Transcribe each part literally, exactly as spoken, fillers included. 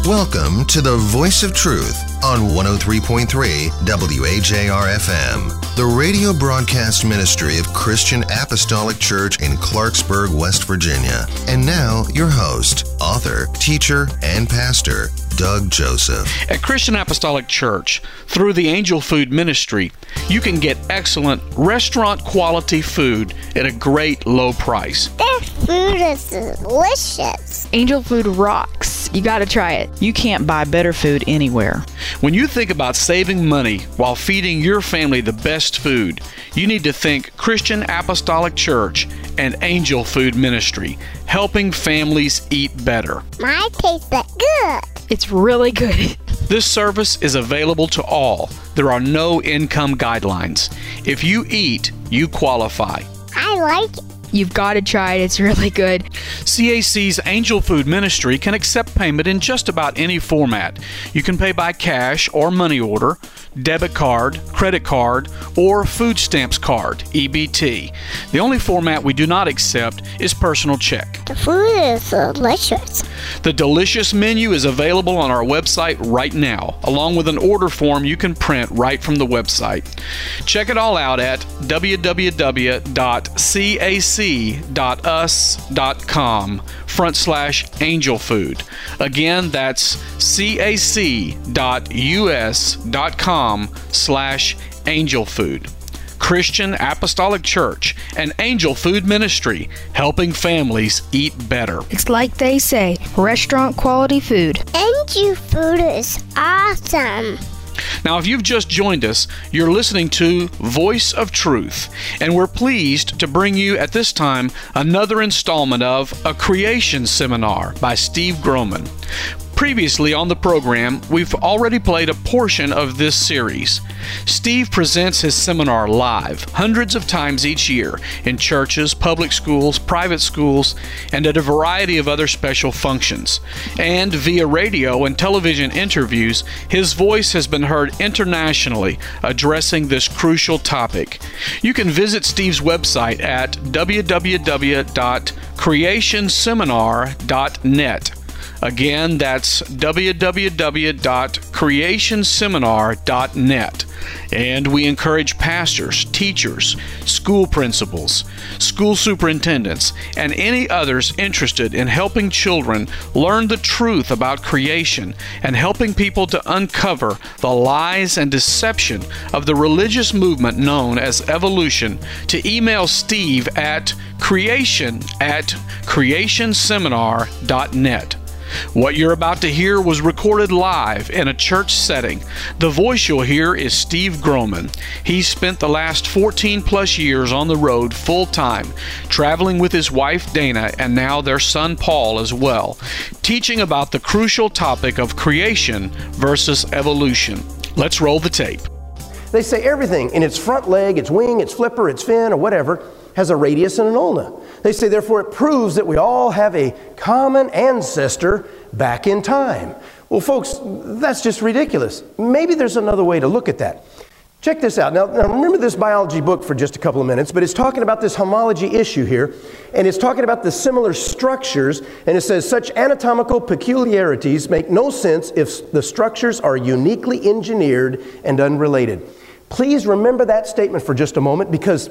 Welcome to the Voice of Truth on one oh three point three W A J R F M, the radio broadcast ministry of Christian Apostolic Church in Clarksburg, West Virginia. And now, your host, author, teacher, and pastor, Doug Joseph. At Christian Apostolic Church, through the Angel Food Ministry, you can get excellent restaurant-quality food at a great low price. Their food is delicious. Angel Food rocks. You gotta try it. You can't buy better food anywhere. When you think about saving money while feeding your family the best food, you need to think Christian Apostolic Church and Angel Food Ministry, helping families eat better. Mine tastes good. It's really good. This service is available to all. There are no income guidelines. If you eat, you qualify. I like it. You've got to try it. It's really good. C A C's Angel Food Ministry can accept payment in just about any format. You can pay by cash or money order, debit card, credit card, or food stamps card, E B T. The only format we do not accept is personal check. The food is delicious. The delicious menu is available on our website right now, along with an order form you can print right from the website. Check it all out at w w w dot c a c dot u s dot com front slash angel food. Again, that's c a c dot u s dot com slash angel food. Christian Apostolic Church and Angel Food Ministry, helping families eat better. It's like they say, restaurant quality food. Angel Food is awesome. Now, if you've just joined us, you're listening to Voice of Truth, and we're pleased to bring you at this time another installment of A Creation Seminar by Steve Groman. Previously on the program, we've already played a portion of this series. Steve presents his seminar live, hundreds of times each year, in churches, public schools, private schools, and at a variety of other special functions. And via radio and television interviews, his voice has been heard internationally addressing this crucial topic. You can visit Steve's website at w w w dot creation seminar dot net. Again, that's w w w dot creation seminar dot net. And we encourage pastors, teachers, school principals, school superintendents, and any others interested in helping children learn the truth about creation and helping people to uncover the lies and deception of the religious movement known as evolution to email Steve at creation at creation seminar dot net. What you're about to hear was recorded live in a church setting. The voice you'll hear is Steve Groman. He's spent the last fourteen plus years on the road full time, traveling with his wife Dana and now their son Paul as well, teaching about the crucial topic of creation versus evolution. Let's roll the tape. They say everything in its front leg, its wing, its flipper, its fin, or whatever, has a radius and an ulna. They say, therefore, it proves that we all have a common ancestor back in time. Well, folks, that's just ridiculous. Maybe there's another way to look at that. Check this out. Now, now, remember this biology book for just a couple of minutes, but it's talking about this homology issue here, and it's talking about the similar structures, and it says, such anatomical peculiarities make no sense if the structures are uniquely engineered and unrelated. Please remember that statement for just a moment, because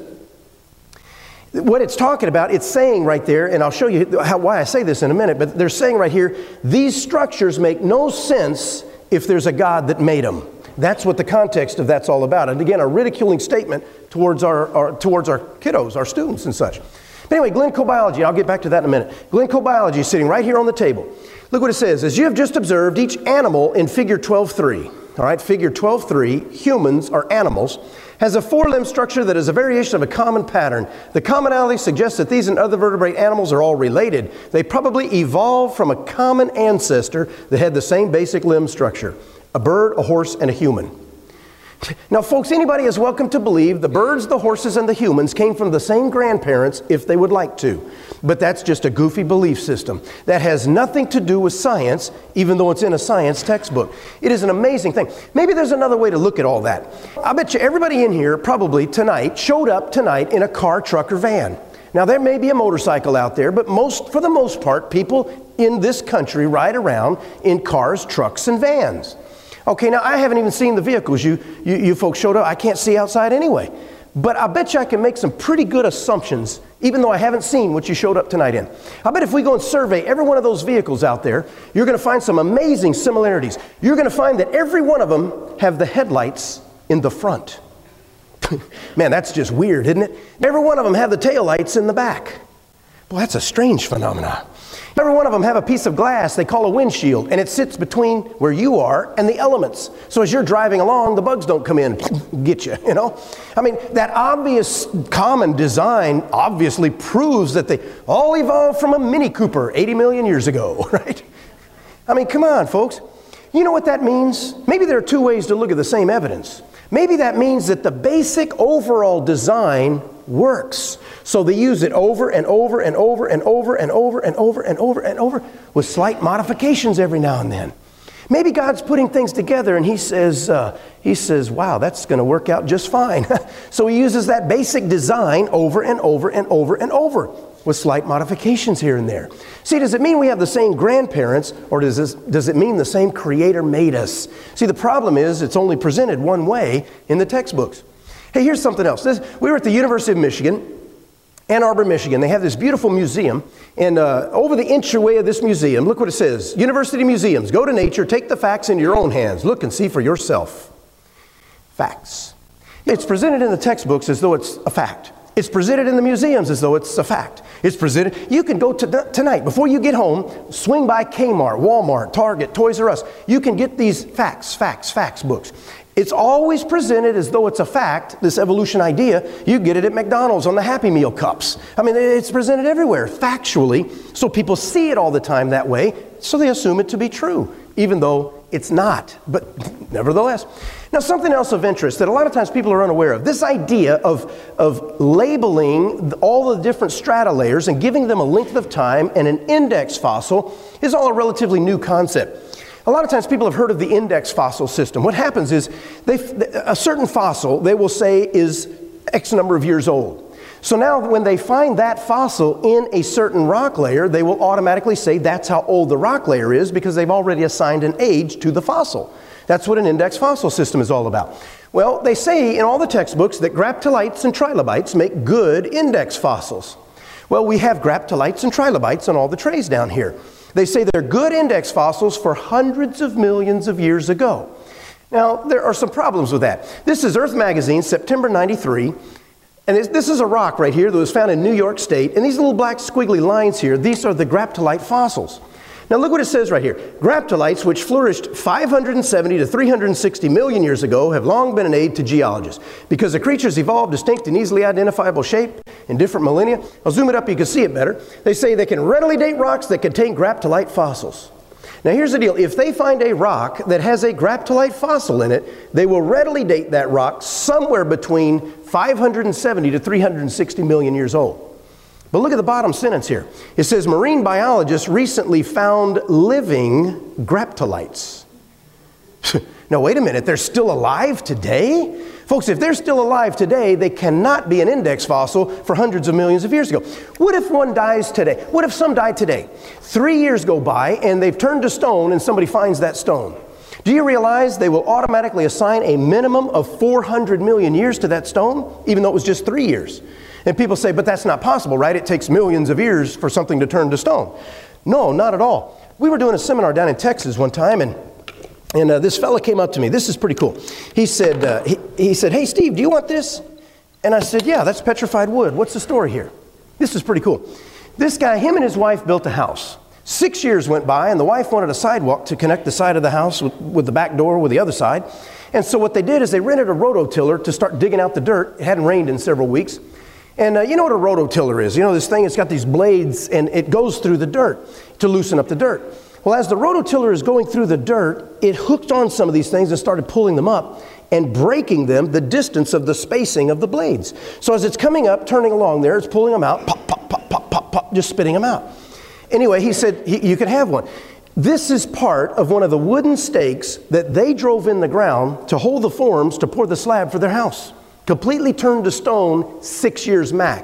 what it's talking about, it's saying right there, and I'll show you how, why I say this in a minute, but they're saying right here, these structures make no sense if there's a God that made them. That's what the context of that's all about. And again, a ridiculing statement towards our, our, towards our kiddos, our students and such. But anyway, Glencoe Biology, I'll get back to that in a minute. Glencoe Biology is sitting right here on the table. Look what it says. As you have just observed, each animal in figure twelve three, all right, figure twelve three, humans are animals, has a four-limb structure that is a variation of a common pattern. The commonality suggests that these and other vertebrate animals are all related. They probably evolved from a common ancestor that had the same basic limb structure. A bird, a horse, and a human. Now, folks, anybody is welcome to believe the birds, the horses, and the humans came from the same grandparents if they would like to. But that's just a goofy belief system. That has nothing to do with science, even though it's in a science textbook. It is an amazing thing. Maybe there's another way to look at all that. I bet you everybody in here probably tonight showed up tonight in a car, truck, or van. Now, there may be a motorcycle out there, but most, for the most part, people in this country ride around in cars, trucks, and vans. Okay, now I haven't even seen the vehicles you, you, you folks showed up. I can't see outside anyway. But I bet you I can make some pretty good assumptions, even though I haven't seen what you showed up tonight in. I bet if we go and survey every one of those vehicles out there, you're going to find some amazing similarities. You're going to find that every one of them have the headlights in the front. Man, that's just weird, isn't it? Every one of them have the taillights in the back. Well, that's a strange phenomenon. Every one of them have a piece of glass they call a windshield, and it sits between where you are and the elements. So as you're driving along, the bugs don't come in and get you, you know? I mean, that obvious common design obviously proves that they all evolved from a Mini Cooper eighty million years ago, right? I mean, come on, folks. You know what that means? Maybe there are two ways to look at the same evidence. Maybe that means that the basic overall design works. So they use it over and over and over and over and over and over and over and over with slight modifications every now and then. Maybe God's putting things together and he says, uh, he says, wow, that's going to work out just fine. So he uses that basic design over and over and over and over with slight modifications here and there. See, does it mean we have the same grandparents, or does, this, does it mean the same Creator made us? See, the problem is it's only presented one way in the textbooks. Hey, here's something else. This, we were at the University of Michigan, Ann Arbor, Michigan. They have this beautiful museum, and uh, over the entryway of this museum, look what it says. University Museums, go to nature, take the facts into your own hands. Look and see for yourself. Facts. It's presented in the textbooks as though it's a fact. It's presented in the museums as though it's a fact. It's presented. You can go to tonight, before you get home, swing by Kmart, Walmart, Target, Toys R Us. You can get these facts, facts, facts books. It's always presented as though it's a fact, this evolution idea. You get it at McDonald's on the Happy Meal cups. I mean, it's presented everywhere, factually, so people see it all the time that way, so they assume it to be true, even though it's not, but nevertheless. Now, something else of interest that a lot of times people are unaware of, this idea of, of labeling all the different strata layers and giving them a length of time and an index fossil is all a relatively new concept. A lot of times people have heard of the index fossil system. What happens is they, a certain fossil, they will say, is X number of years old. So now when they find that fossil in a certain rock layer, they will automatically say that's how old the rock layer is because they've already assigned an age to the fossil. That's what an index fossil system is all about. Well, they say in all the textbooks that graptolites and trilobites make good index fossils. Well, we have graptolites and trilobites on all the trays down here. They say they're good index fossils for hundreds of millions of years ago. Now, there are some problems with that. This is Earth Magazine, September ninety-three. And this is a rock right here that was found in New York State. And these little black squiggly lines here, these are the graptolite fossils. Now look what it says right here. Graptolites, which flourished five hundred seventy to three hundred sixty million years ago, have long been an aid to geologists. Because the creatures evolved distinct and easily identifiable shape in different millennia. I'll zoom it up, you can see it better. They say they can readily date rocks that contain graptolite fossils. Now here's the deal. If they find a rock that has a graptolite fossil in it, they will readily date that rock somewhere between five hundred seventy to three hundred sixty million years old. But look at the bottom sentence here. It says, marine biologists recently found living graptolites. Now wait a minute, they're still alive today? Folks, if they're still alive today, they cannot be an index fossil for hundreds of millions of years ago. What if one dies today? What if some died today? Three years go by and they've turned to stone and somebody finds that stone. Do you realize they will automatically assign a minimum of four hundred million years to that stone, even though it was just three years? And people say, but that's not possible, right? It takes millions of years for something to turn to stone. No, not at all. We were doing a seminar down in Texas one time, and And uh, this fella came up to me. This is pretty cool. He said, uh, he, he said, hey, Steve, do you want this? And I said, yeah, that's petrified wood. What's the story here? This is pretty cool. This guy, him and his wife built a house. Six years went by, and the wife wanted a sidewalk to connect the side of the house with, with the back door with the other side. And so what they did is they rented a rototiller to start digging out the dirt. It hadn't rained in several weeks. And uh, you know what a rototiller is? You know this thing, it's got these blades, and it goes through the dirt to loosen up the dirt. Well, as the rototiller is going through the dirt, it hooked on some of these things and started pulling them up and breaking them the distance of the spacing of the blades. So as it's coming up, turning along there, it's pulling them out, pop, pop, pop, pop, pop, pop, just spitting them out. Anyway, he said, he, you can have one. This is part of one of the wooden stakes that they drove in the ground to hold the forms to pour the slab for their house. Completely turned to stone, six years max.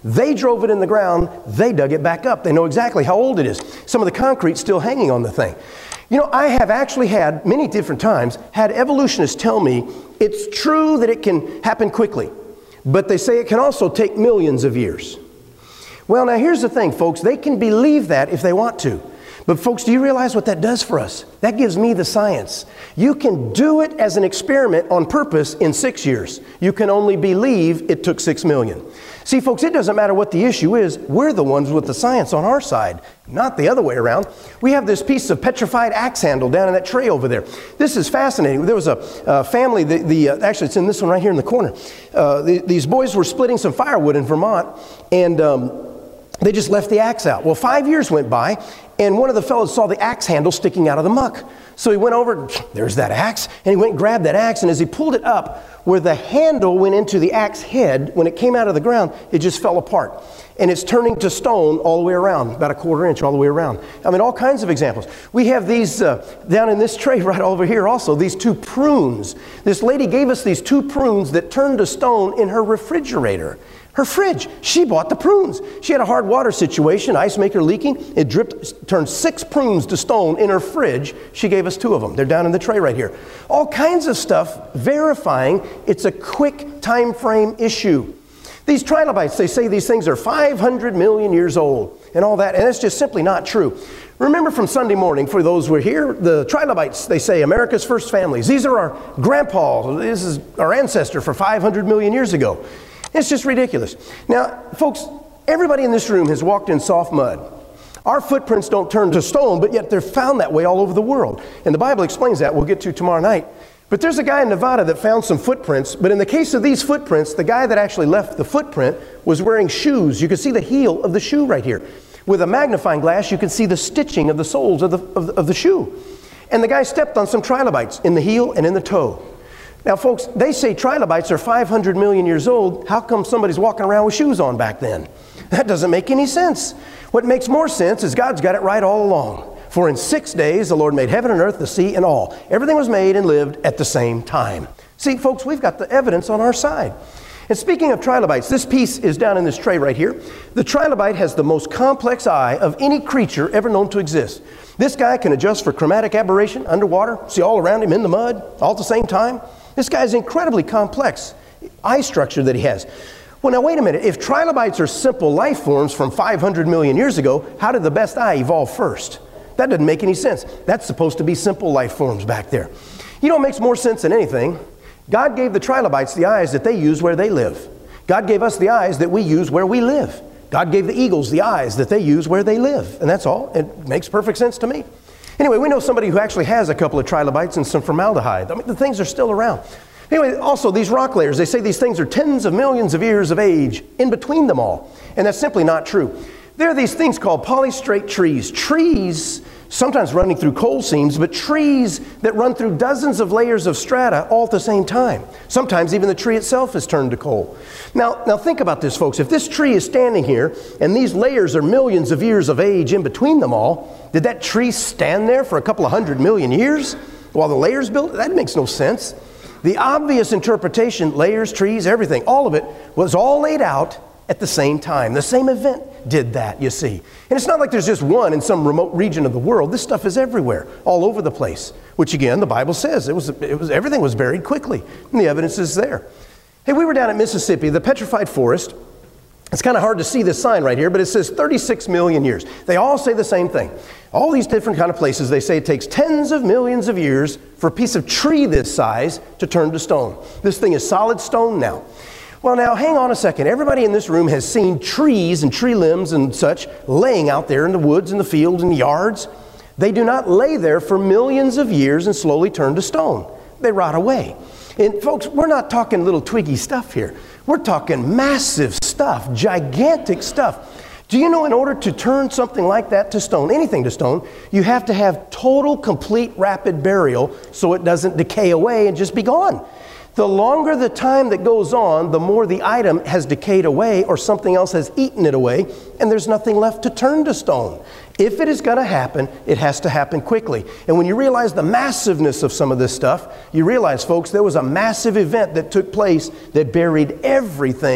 They drove it in the ground. They dug it back up. They know exactly how old it is. Some of the concrete's still hanging on the thing. You know, I have actually had, many different times, had evolutionists tell me it's true that it can happen quickly, but they say it can also take millions of years. Well, now here's the thing, folks. They can believe that if they want to. But folks, do you realize what that does for us? That gives me the science. You can do it as an experiment on purpose in six years. You can only believe it took six million. See, folks, it doesn't matter what the issue is. We're the ones with the science on our side, not the other way around. We have this piece of petrified axe handle down in that tray over there. This is fascinating. There was a uh, family, the, the uh, actually it's in this one right here in the corner. Uh, the, these boys were splitting some firewood in Vermont, and um, they just left the axe out. Well, five years went by, and one of the fellows saw the axe handle sticking out of the muck. So he went over, there's that axe, and he went and grabbed that axe, and as he pulled it up, where the handle went into the axe head, when it came out of the ground, it just fell apart. And it's turning to stone all the way around, about a quarter inch all the way around. I mean, all kinds of examples. We have these, uh, down in this tray right over here also, these two prunes. This lady gave us these two prunes that turned to stone in her refrigerator. Her fridge. She bought the prunes. She had a hard water situation, ice maker leaking. It dripped, turned six prunes to stone in her fridge. She gave us two of them. They're down in the tray right here. All kinds of stuff verifying it's a quick time frame issue. These trilobites, they say these things are five hundred million years old and all that, and it's just simply not true. Remember from Sunday morning, for those who are here, the trilobites, they say America's first families. These are our grandpa. This is our ancestor for five hundred million years ago. It's just ridiculous. Now, folks, everybody in this room has walked in soft mud. Our footprints don't turn to stone, but yet they're found that way all over the world. And the Bible explains that. We'll get to tomorrow night. But there's a guy in Nevada that found some footprints. But in the case of these footprints, the guy that actually left the footprint was wearing shoes. You can see the heel of the shoe right here. With a magnifying glass, you can see the stitching of the soles of the, of the, of the shoe. And the guy stepped on some trilobites in the heel and in the toe. Now, folks, they say trilobites are five hundred million years old. How come somebody's walking around with shoes on back then? That doesn't make any sense. What makes more sense is God's got it right all along. For in six days the Lord made heaven and earth, the sea, and all. Everything was made and lived at the same time. See, folks, we've got the evidence on our side. And speaking of trilobites, this piece is down in this tray right here. The trilobite has the most complex eye of any creature ever known to exist. This guy can adjust for chromatic aberration underwater, see all around him in the mud, all at the same time. This guy's incredibly complex eye structure that he has. Well, now wait a minute. If trilobites are simple life forms from five hundred million years ago, how did the best eye evolve first? That doesn't make any sense. That's supposed to be simple life forms back there. You know what makes more sense than anything? God gave the trilobites the eyes that they use where they live. God gave us the eyes that we use where we live. God gave the eagles the eyes that they use where they live. And that's all. It makes perfect sense to me. Anyway, we know somebody who actually has a couple of trilobites and some formaldehyde. I mean, the things are still around. Anyway, also these rock layers, they say these things are tens of millions of years of age in between them all. And that's simply not true. There are these things called polystrate trees. Trees, sometimes running through coal seams, but trees that run through dozens of layers of strata all at the same time. Sometimes even the tree itself is turned to coal. Now, now think about this, folks. If this tree is standing here and these layers are millions of years of age in between them all, did that tree stand there for a couple of hundred million years while the layers built? That makes no sense. The obvious interpretation, layers, trees, everything, all of it was all laid out at the same time. The same event did that, you see. And it's not like there's just one in some remote region of the world. This stuff is everywhere, all over the place, which again, the Bible says it was, it was everything was buried quickly, and the evidence is there. Hey, we were down at Mississippi, the Petrified Forest. It's kind of hard to see this sign right here, but it says thirty-six million years. They all say the same thing. All these different kind of places, they say it takes tens of millions of years for a piece of tree this size to turn to stone. This thing is solid stone now. Well, now, hang on a second. Everybody in this room has seen trees and tree limbs and such laying out there in the woods and the fields and the yards. They do not lay there for millions of years and slowly turn to stone. They rot away. And folks, we're not talking little twiggy stuff here. We're talking massive stuff, gigantic stuff. Do you know in order to turn something like that to stone, anything to stone, you have to have total, complete, rapid burial so it doesn't decay away and just be gone. The longer the time that goes on, the more the item has decayed away or something else has eaten it away, and there's nothing left to turn to stone. If it is going to happen, it has to happen quickly. And when you realize the massiveness of some of this stuff, you realize, folks, there was a massive event that took place that buried everything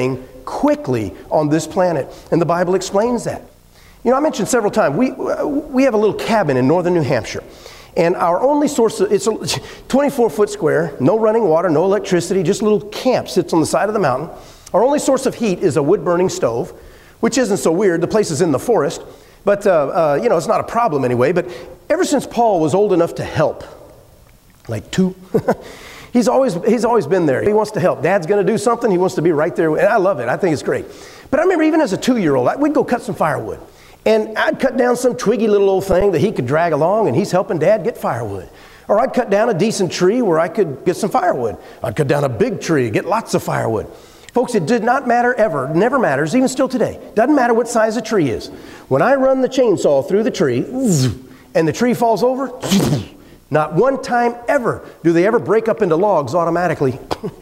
quickly on this planet. And the Bible explains that. You know, I mentioned several times, we, we have a little cabin in northern New Hampshire. And our only source, of, it's a twenty-four foot square, no running water, no electricity, just a little camp sits on the side of the mountain. Our only source of heat is a wood-burning stove, which isn't so weird. The place is in the forest. But, uh, uh, you know, it's not a problem anyway. But ever since Paul was old enough to help, like two, he's always he's always been there. He wants to help. Dad's going to do something. He wants to be right there. And I love it. I think it's great. But I remember even as a two-year-old, we'd go cut some firewood. And I'd cut down some twiggy little old thing that he could drag along, and he's helping Dad get firewood. Or I'd cut down a decent tree where I could get some firewood. I'd cut down a big tree, get lots of firewood. Folks, it did not matter ever, never matters, even still today. Doesn't matter what size a tree is. When I run the chainsaw through the tree, and the tree falls over, not one time ever do they ever break up into logs automatically.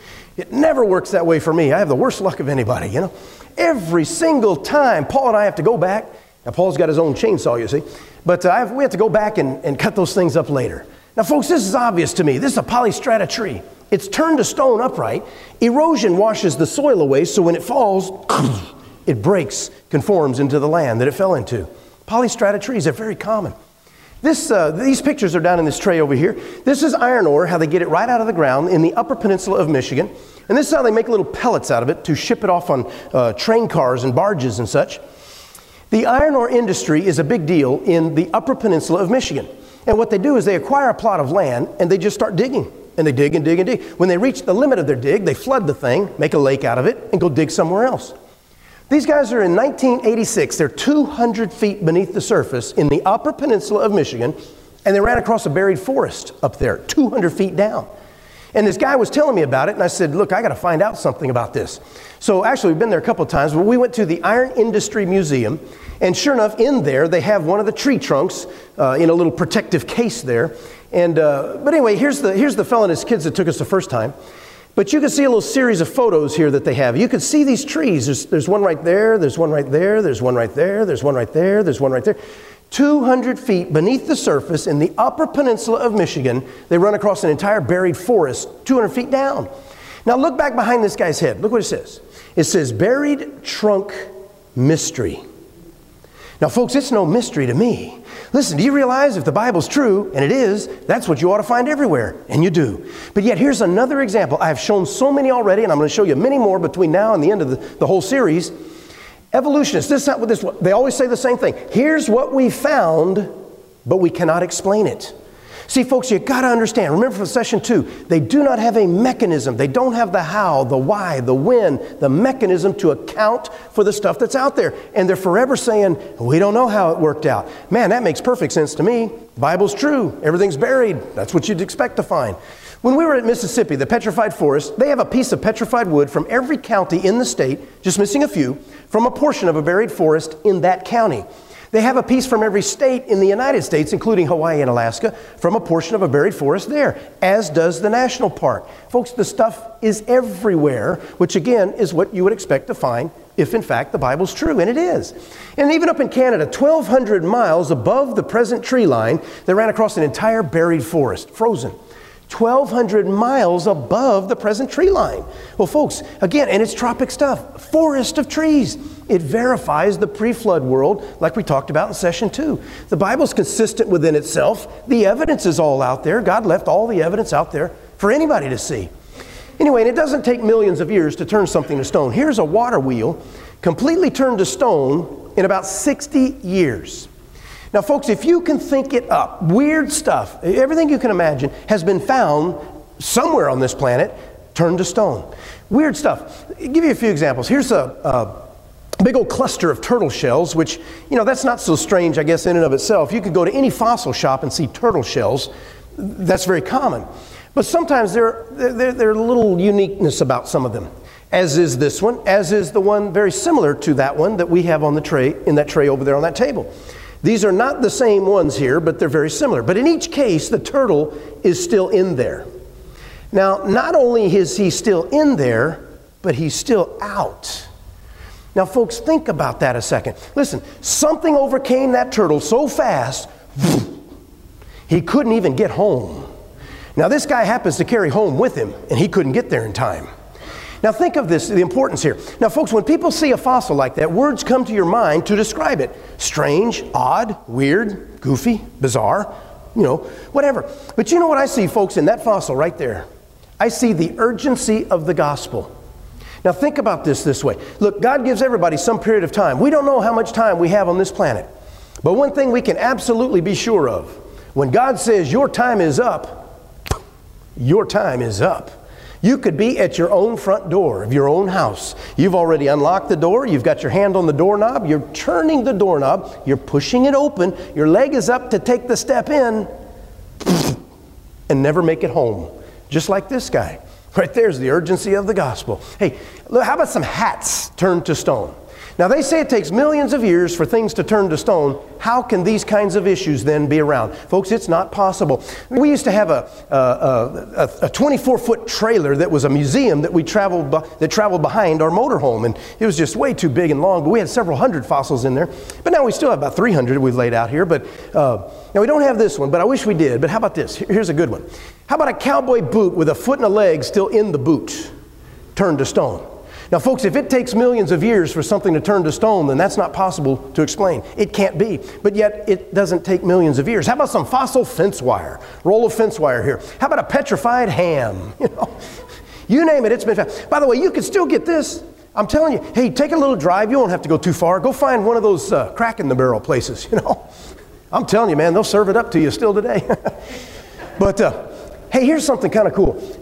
It never works that way for me. I have the worst luck of anybody, you know. Every single time, Paul and I have to go back. Now, Paul's got his own chainsaw, you see. But uh, I have, we have to go back and, and cut those things up later. Now, folks, this is obvious to me. This is a polystrata tree. It's turned to stone upright. Erosion washes the soil away, so when it falls, it breaks, conforms into the land that it fell into. Polystrata trees are very common. This, uh, these pictures are down in this tray over here. This is iron ore, how they get it right out of the ground in the Upper Peninsula of Michigan. And this is how they make little pellets out of it to ship it off on uh, train cars and barges and such. The iron ore industry is a big deal in the Upper Peninsula of Michigan. And what they do is they acquire a plot of land and they just start digging. And they dig and dig and dig. When they reach the limit of their dig, they flood the thing, make a lake out of it, and go dig somewhere else. These guys are in nineteen eighty-six. They're two hundred feet beneath the surface in the Upper Peninsula of Michigan, and they ran across a buried forest up there, two hundred feet down. And this guy was telling me about it, and I said, look, I got to find out something about this. So actually, we've been there a couple of times, but we went to the Iron Industry Museum, and sure enough, in there, they have one of the tree trunks uh, in a little protective case there. And uh, but anyway, here's the, here's the fellow and his kids that took us the first time. But you can see a little series of photos here that they have. You can see these trees. There's, there's one right there, there's one right there, there's one right there, there's one right there, there's one right there. two hundred feet beneath the surface in the Upper Peninsula of Michigan, they run across an entire buried forest two hundred feet down. Now look back behind this guy's head. Look what it says. It says, Buried Trunk Mystery. Now folks, it's no mystery to me. Listen, do you realize if the Bible's true, and it is, that's what you ought to find everywhere, and you do. But yet here's another example. I have shown so many already, and I'm going to show you many more between now and the end of the, the whole series. Evolutionists, this is not what this, they always say the same thing. Here's what we found, but we cannot explain it. See, folks, you got to understand. Remember from session two, they do not have a mechanism. They don't have the how, the why, the when, the mechanism to account for the stuff that's out there. And they're forever saying, we don't know how it worked out. Man, that makes perfect sense to me. The Bible's true. Everything's buried. That's what you'd expect to find. When we were at Mississippi, the Petrified Forest, they have a piece of petrified wood from every county in the state, just missing a few, from a portion of a buried forest in that county. They have a piece from every state in the United States, including Hawaii and Alaska, from a portion of a buried forest there, as does the national park. Folks, the stuff is everywhere, which again is what you would expect to find if in fact the Bible's true, and it is. And even up in Canada, twelve hundred miles above the present tree line, they ran across an entire buried forest, frozen. twelve hundred miles above the present tree line. Well, folks, again, and it's tropic stuff, forest of trees. It verifies the pre-flood world like we talked about in session two. The Bible's consistent within itself. The evidence is all out there. God left all the evidence out there for anybody to see. Anyway, and it doesn't take millions of years to turn something to stone. Here's a water wheel completely turned to stone in about sixty years. Now, folks, if you can think it up, weird stuff, everything you can imagine has been found somewhere on this planet, turned to stone. Weird stuff. I'll give you a few examples. Here's a, a big old cluster of turtle shells, which, you know, that's not so strange, I guess, in and of itself. You could go to any fossil shop and see turtle shells. That's very common. But sometimes there, there, there are a little uniqueness about some of them, as is this one, as is the one very similar to that one that we have on the tray, in that tray over there on that table. These are not the same ones here, but they're very similar. But in each case, the turtle is still in there. Now, not only is he still in there, but he's still out. Now, folks, think about that a second. Listen, something overcame that turtle so fast, he couldn't even get home. Now, this guy happens to carry home with him, and he couldn't get there in time. Now think of this, the importance here. Now folks, when people see a fossil like that, words come to your mind to describe it. Strange, odd, weird, goofy, bizarre, you know, whatever. But you know what I see, folks, in that fossil right there? I see the urgency of the gospel. Now think about this this way. Look, God gives everybody some period of time. We don't know how much time we have on this planet. But one thing we can absolutely be sure of, when God says your time is up, your time is up. You could be at your own front door of your own house. You've already unlocked the door. You've got your hand on the doorknob. You're turning the doorknob. You're pushing it open. Your leg is up to take the step in and never make it home. Just like this guy. Right there's the urgency of the gospel. Hey, look, how about some hats turned to stone? Now they say it takes millions of years for things to turn to stone. How can these kinds of issues then be around? Folks, it's not possible. We used to have a, a, a, a twenty-four foot trailer that was a museum that we traveled that traveled behind our motorhome, and it was just way too big and long, but we had several hundred fossils in there. But now we still have about three hundred we've laid out here, but uh, now we don't have this one, but I wish we did. But how about this? Here's a good one. How about a cowboy boot with a foot and a leg still in the boot, turned to stone? Now, folks, if it takes millions of years for something to turn to stone, then that's not possible to explain. It can't be. But yet, it doesn't take millions of years. How about some fossil fence wire? Roll of fence wire here. How about a petrified ham? You know, you name it, it's been found. By the way, you can still get this. I'm telling you, hey, take a little drive. You won't have to go too far. Go find one of those uh, crack in the barrel places, you know. I'm telling you, man, they'll serve it up to you still today. But, uh, hey, here's something kind of cool.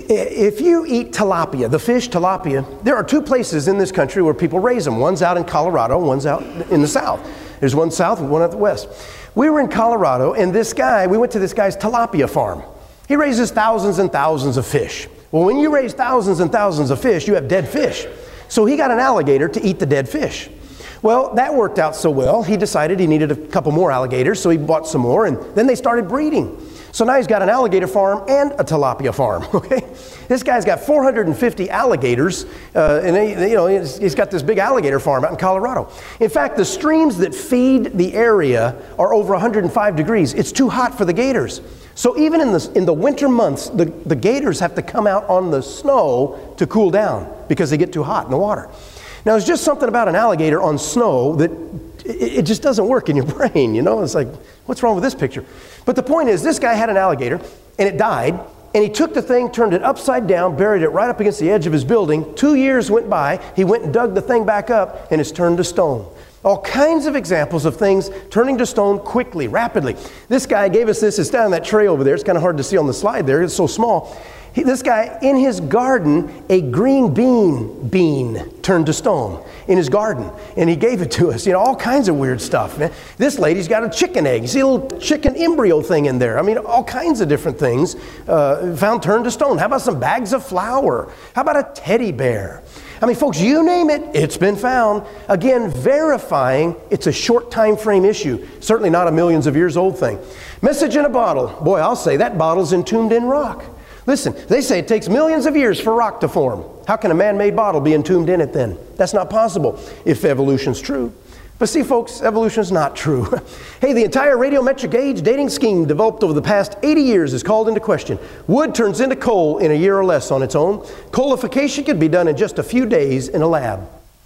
If you eat tilapia, the fish tilapia, there are two places in this country where people raise them. One's out in Colorado, one's out in the south. There's one south and one at the west. We were in Colorado, and this guy, we went to this guy's tilapia farm. He raises thousands and thousands of fish. Well, when you raise thousands and thousands of fish, you have dead fish. So he got an alligator to eat the dead fish. Well, that worked out so well, he decided he needed a couple more alligators, so he bought some more, and then they started breeding. So now he's got an alligator farm and a tilapia farm, okay? This guy's got four hundred fifty alligators, uh, and he, you know, he's, he's got this big alligator farm out in Colorado. In fact, the streams that feed the area are over one hundred five degrees. It's too hot for the gators. So even in the, in the winter months, the, the gators have to come out on the snow to cool down because they get too hot in the water. Now, it's just something about an alligator on snow that it, it just doesn't work in your brain, you know? It's like, what's wrong with this picture? But the point is, this guy had an alligator, and it died, and he took the thing, turned it upside down, buried it right up against the edge of his building. Two years went by, he went and dug the thing back up, and it's turned to stone. All kinds of examples of things turning to stone quickly, rapidly. This guy gave us this, it's down that tray over there. It's kind of hard to see on the slide there, it's so small. He, this guy, in his garden, a green bean bean turned to stone in his garden. And he gave it to us. You know, all kinds of weird stuff, man. This lady's got a chicken egg. You see a little chicken embryo thing in there. I mean, all kinds of different things uh, found turned to stone. How about some bags of flour? How about a teddy bear? I mean, folks, you name it, it's been found. Again, verifying it's a short time frame issue. Certainly not a millions of years old thing. Message in a bottle. Boy, I'll say that bottle's entombed in rock. Listen, they say it takes millions of years for rock to form. How can a man-made bottle be entombed in it then? That's not possible if evolution's true. But see, folks, evolution's not true. Hey, the entire radiometric age dating scheme developed over the past eighty years is called into question. Wood turns into coal in a year or less on its own. Coalification can be done in just a few days in a lab.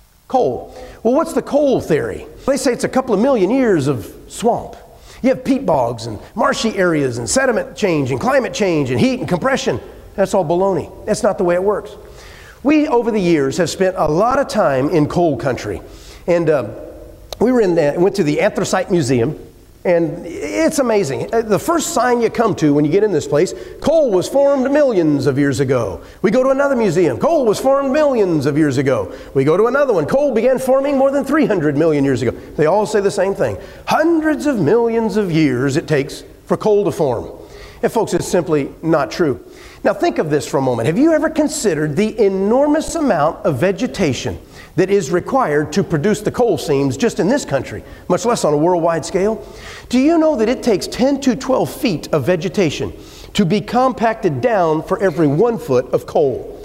Coal. Well, what's the coal theory? They say it's a couple of million years of swamp. You have peat bogs and marshy areas and sediment change and climate change and heat and compression. That's all baloney. That's not the way it works. We, over the years, have spent a lot of time in coal country. And uh, we were in the, went to the Anthracite Museum, and it's amazing. The first sign you come to when you get in this place, coal was formed millions of years ago. We go to another museum, coal was formed millions of years ago. We go to another one, coal began forming more than three hundred million years ago. They all say the same thing. Hundreds of millions of years it takes for coal to form. And folks, it's simply not true. Now think of this for a moment. Have you ever considered the enormous amount of vegetation that is required to produce the coal seams just in this country, much less on a worldwide scale? Do you know that it takes ten to twelve feet of vegetation to be compacted down for every one foot of coal?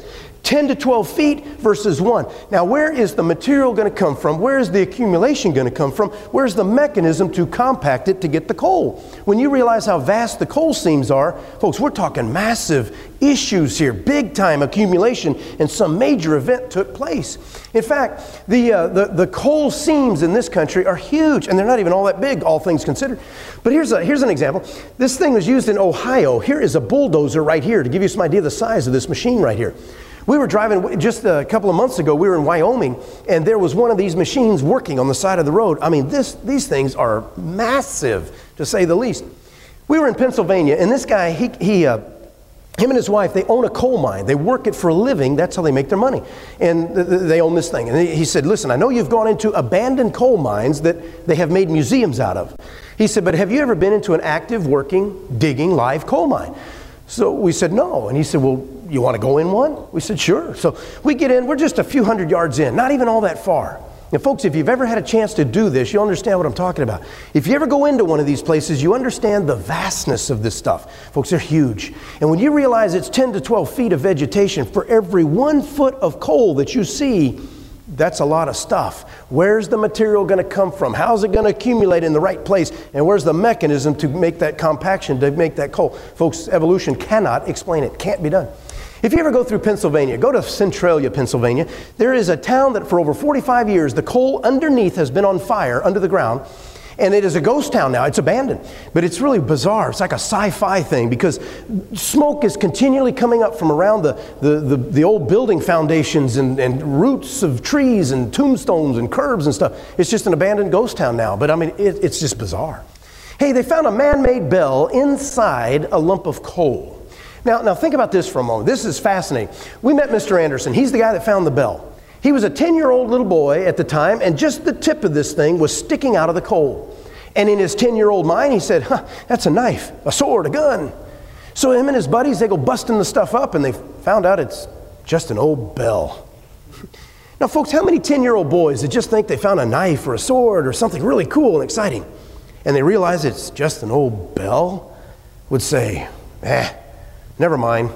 ten to twelve feet versus one. Now, where is the material going to come from? Where is the accumulation going to come from? Where's the mechanism to compact it to get the coal? When you realize how vast the coal seams are, folks, we're talking massive issues here, big time accumulation, and some major event took place. In fact, the, uh, the, the coal seams in this country are huge, and they're not even all that big, all things considered. But here's, a, here's an example. This thing was used in Ohio. Here is a bulldozer right here to give you some idea of the size of this machine right here. We were driving just a couple of months ago, we were in Wyoming, and there was one of these machines working on the side of the road. I mean, this, these things are massive, to say the least. We were in Pennsylvania, and this guy, he, he uh, him and his wife, they own a coal mine. They work it for a living. That's how they make their money. And th- th- they own this thing. And he said, listen, I know you've gone into abandoned coal mines that they have made museums out of. He said, but have you ever been into an active, working, digging, live coal mine? So we said, no. And he said, well, you want to go in one? We said, sure. So we get in. We're just a few hundred yards in, not even all that far. And folks, if you've ever had a chance to do this, you'll understand what I'm talking about. If you ever go into one of these places, you understand the vastness of this stuff. Folks, they're huge. And when you realize it's ten to twelve feet of vegetation for every one foot of coal that you see, that's a lot of stuff. Where's the material going to come from? How's it going to accumulate in the right place? And where's the mechanism to make that compaction, to make that coal? Folks, evolution cannot explain it. Can't be done. If you ever go through Pennsylvania, go to Centralia, Pennsylvania. There is a town that for over forty-five years, the coal underneath has been on fire under the ground. And it is a ghost town now. It's abandoned. But it's really bizarre. It's like a sci-fi thing because smoke is continually coming up from around the, the, the, the old building foundations and, and roots of trees and tombstones and curbs and stuff. It's just an abandoned ghost town now. But I mean, it, it's just bizarre. Hey, they found a man-made bell inside a lump of coal. Now, now think about this for a moment. This is fascinating. We met Mister Anderson. He's the guy that found the bell. He was a ten-year-old little boy at the time, and just the tip of this thing was sticking out of the coal. And in his ten-year-old mind, he said, huh, that's a knife, a sword, a gun. So him and his buddies, they go busting the stuff up, and they found out it's just an old bell. Now, folks, how many ten-year-old boys that just think they found a knife or a sword or something really cool and exciting, and they realize it's just an old bell, would say, eh, never mind,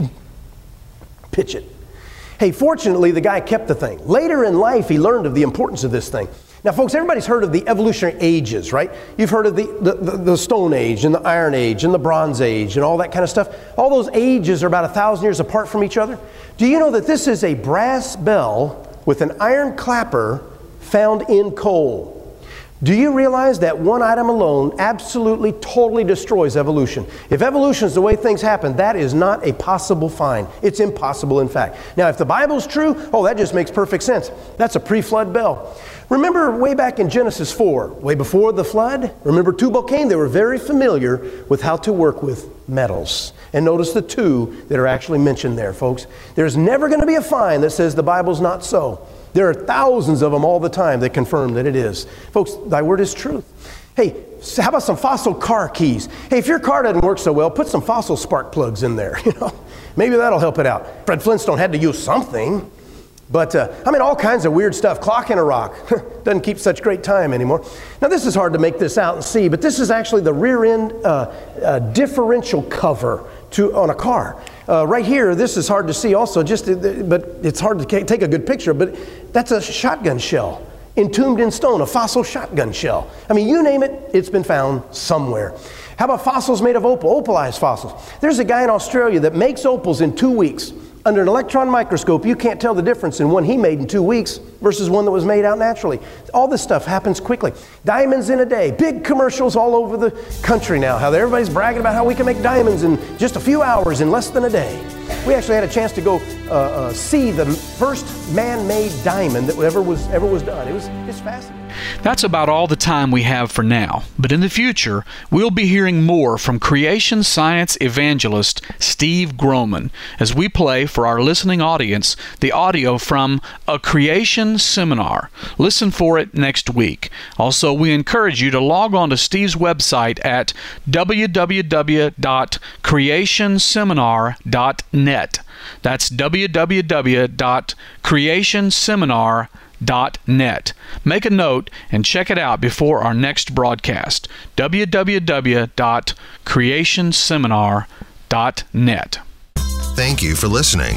pitch it. Hey, fortunately, the guy kept the thing. Later in life, he learned of the importance of this thing. Now, folks, everybody's heard of the evolutionary ages, right? You've heard of the, the, the, the Stone Age and the Iron Age and the Bronze Age and all that kind of stuff. All those ages are about a thousand years apart from each other. Do you know that this is a brass bell with an iron clapper found in coal? Do you realize that one item alone absolutely, totally destroys evolution? If evolution is the way things happen, that is not a possible find. It's impossible, in fact. Now, if the Bible's true, oh, that just makes perfect sense. That's a pre-flood bell. Remember way back in Genesis four, way before the flood? Remember Tubal-Cain? They were very familiar with how to work with metals. And notice the two that are actually mentioned there, folks. There's never going to be a find that says the Bible's not so. There are thousands of them all the time that confirm that it is. Folks, thy word is truth. Hey, so how about some fossil car keys? Hey, if your car doesn't work so well, put some fossil spark plugs in there. You know, maybe that'll help it out. Fred Flintstone had to use something. But, uh, I mean, all kinds of weird stuff. Clock in a rock. Doesn't keep such great time anymore. Now, this is hard to make this out and see, but this is actually the rear end uh, uh, differential cover to on a car. Uh, right here, this is hard to see also, just but it's hard to take a good picture, but that's a shotgun shell entombed in stone, a fossil shotgun shell. I mean, you name it, it's been found somewhere. How about fossils made of opal, opalized fossils? There's a guy in Australia that makes opals in two weeks. Under an electron microscope, you can't tell the difference in one he made in two weeks versus one that was made out naturally. All this stuff happens quickly. Diamonds in a day. Big commercials all over the country now. How everybody's bragging about how we can make diamonds in just a few hours, in less than a day. We actually had a chance to go uh, uh, see the first man-made diamond that ever was ever was done. It was it's fascinating. That's about all the time we have for now. But in the future, we'll be hearing more from creation science evangelist Steve Groman as we play for our listening audience the audio from A Creation Seminar. Listen for it next week. Also, we encourage you to log on to Steve's website at w w w dot creation seminar dot net. That's w w w dot creation seminar dot net. Dot net. Make a note and check it out before our next broadcast. w w w dot creation seminar dot net. Thank you for listening.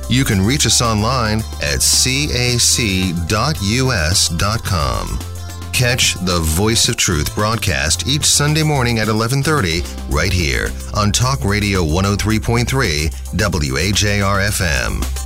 You can reach us online at c a c dot u s dot com. Catch the Voice of Truth broadcast each Sunday morning at eleven thirty right here on Talk Radio one oh three point three W A J R F M.